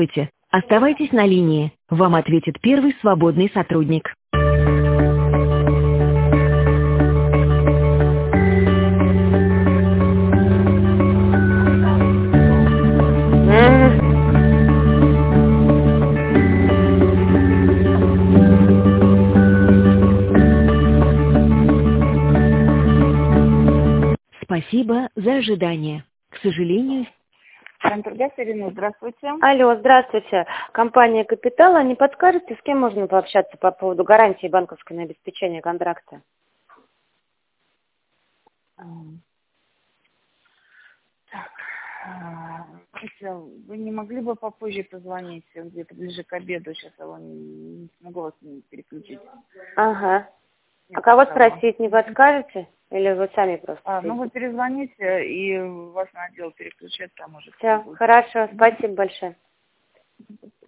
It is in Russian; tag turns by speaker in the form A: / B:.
A: Здравствуйте. Оставайтесь на линии. Вам ответит первый свободный сотрудник. Спасибо за ожидание. К сожалению...
B: Ирина, здравствуйте.
C: Алло, здравствуйте. Компания «Капитал». Не подскажете, с кем можно пообщаться по поводу гарантии банковского на обеспечение контракта?
B: Вы не могли бы попозже позвонить, где-то ближе к обеду, сейчас я не смогу вас переключить.
C: Ага. А кого спросить, не подскажете? Или вы сами просто?
B: Вы перезвоните, и вас на отдел переключат, там уже.
C: Все, хорошо, спасибо большое.